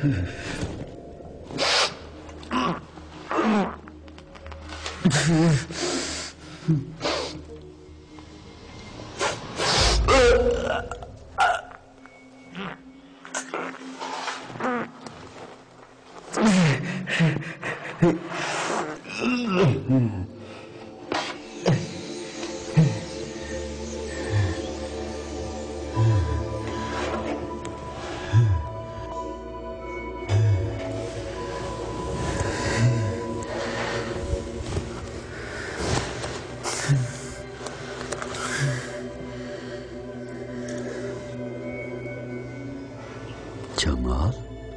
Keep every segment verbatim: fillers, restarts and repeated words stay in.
Jamal,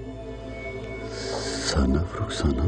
son of Rukhsana.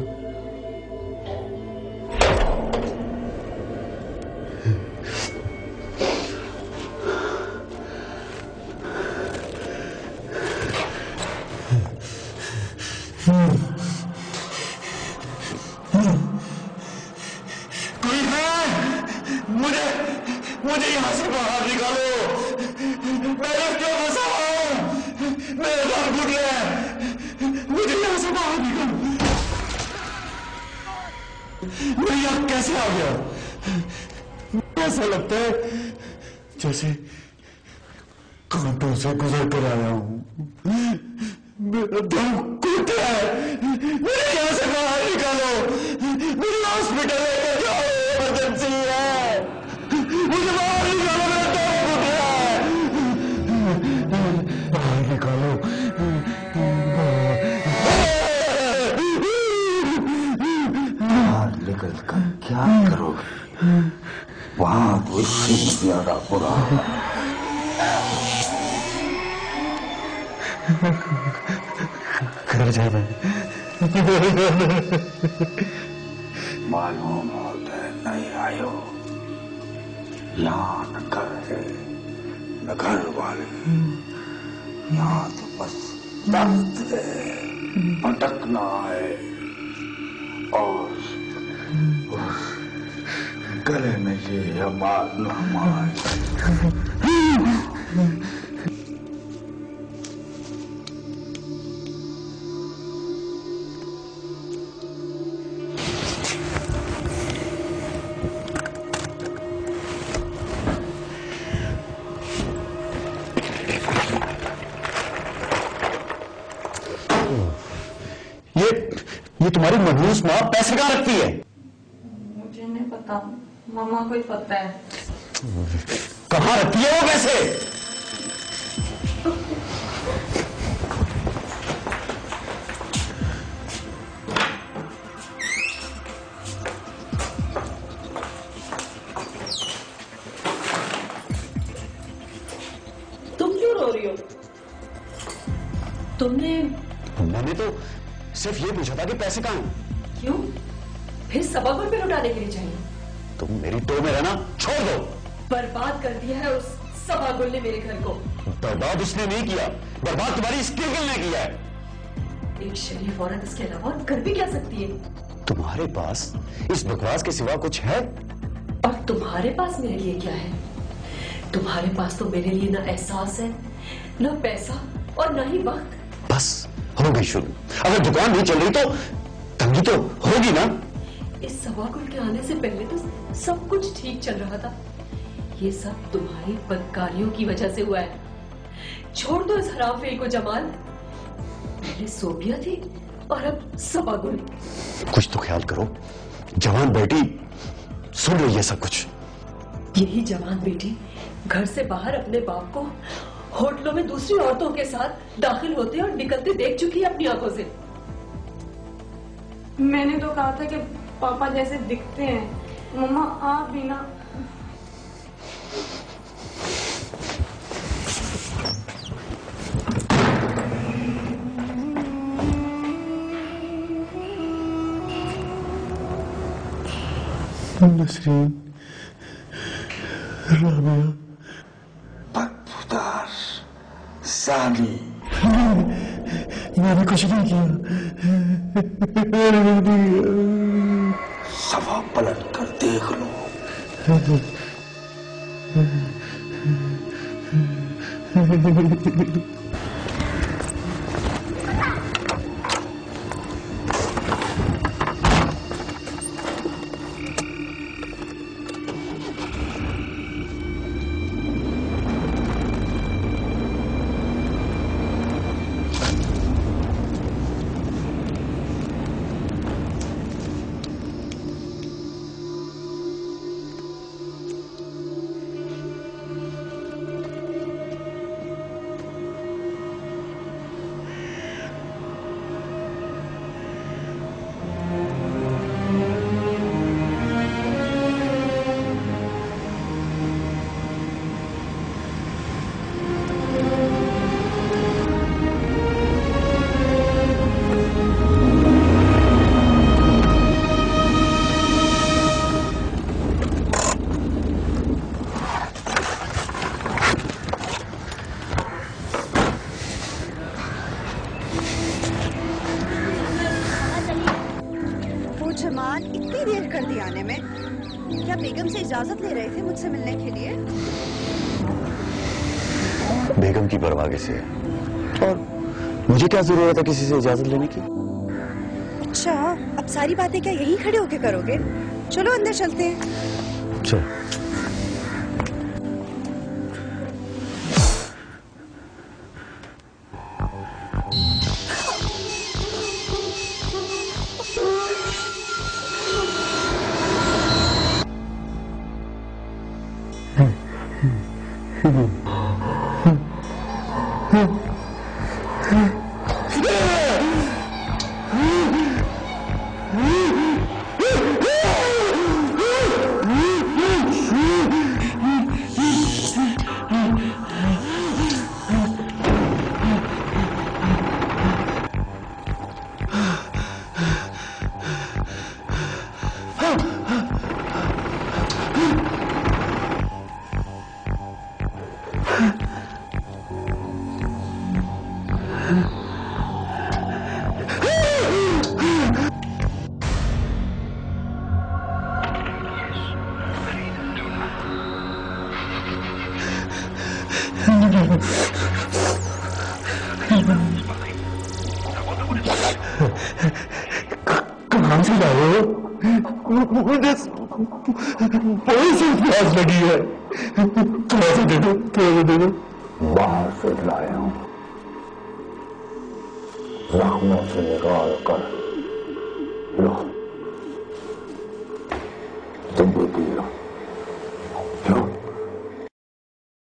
कोई है? मुझे मुझे यहां से बाहर निकालो। मैं क्यों फंसा हूं? मेरा दम घुट गया है। मुझे यहां से बाहर निकालो। मैं यहां कैसे आ गया? ऐसा लगता है जैसे कांटों से गुजर कर आया हूं। मेरा दम घुट गया है। मुझे यहां से बाहर निकालो। मुझे हॉस्पिटल लेकर जाओ, इमरजेंसी है। मुझे बाहर निकालो, मेरा दम घुट गया है। बाहर निकालो। बाहर निकल कर क्या करोगे? वहां तो इससे ज्यादा बुरा है। घर जाना मालूम होता है नहीं आयो। यहाँ न घर है न घर वाले। यहाँ तो बस दर्द है, भटकना है और उस गले में ये हमार नहमार। ये ये तुम्हारी मनहूस माँ पैसे कहाँ रखती है? मुझे नहीं पता, मामा को ही पता है। कहाँ रखती है वो पैसे? तुम क्यों रो रही हो? तुमने मैंने तो सिर्फ ये पूछा था कि पैसे कहाँ हैं। क्यों? फिर सबागुल पे लुटाने के लिए चाहिए? तुम मेरी टो में रहना छोड़ दो। बर्बाद कर दिया है उस सबागुल ने मेरे घर को। बर्बाद उसने नहीं किया, बर्बाद तुम्हारी स्किल ने किया है। एक शरीफ औरत इसके अलावा कर भी क्या सकती है? तुम्हारे पास इस बकवास के सिवा कुछ है? और तुम्हारे पास मेरे लिए क्या है? तुम्हारे पास तो मेरे लिए ना एहसास है, ना पैसा और ना ही वक्त। बस हो गई शुरू। अगर दुकान नहीं चल रही तो तंगी तो होगी ना। इस सबागुल के आने से पहले तो सब कुछ ठीक चल रहा था। ये सब तुम्हारी बदकारियों की वजह से हुआ है। छोड़ दो इस हराम फेल को जमाल। पहले सोबिया थी और अब सबागुल। कुछ तो ख्याल करो, जवान बेटी सुन रही है सब कुछ। यही जवान बेटी घर से बाहर अपने बाप को होटलों में दूसरी औरतों के साथ दाखिल होते और निकलते देख चुकी है अपनी आंखों से। मैंने तो कहा था कि पापा जैसे दिखते हैं। मम्मा आप भी ना। नसरीन, राबिया, बदबूदार साली। मैंने कुछ नहीं किया। सवा पलट कर देख लो। मेहमान इतनी देर कर दी आने में। क्या बेगम से इजाजत ले रहे थे मुझसे मिलने के लिए? बेगम की परवाह किसे है, और मुझे क्या जरूरत है किसी से इजाजत लेने की? अच्छा, अब सारी बातें क्या यहीं खड़े होके करोगे? चलो अंदर चलते हैं। चलो। कहाँ से लाए हो? मुझे बड़ी सी प्यास लगी है, थोड़ा सा दे दो, थोड़ा सा दे दो। बाहर से लाया हूं, जख्मों से निकाल कर लो, तुम भी पी लो।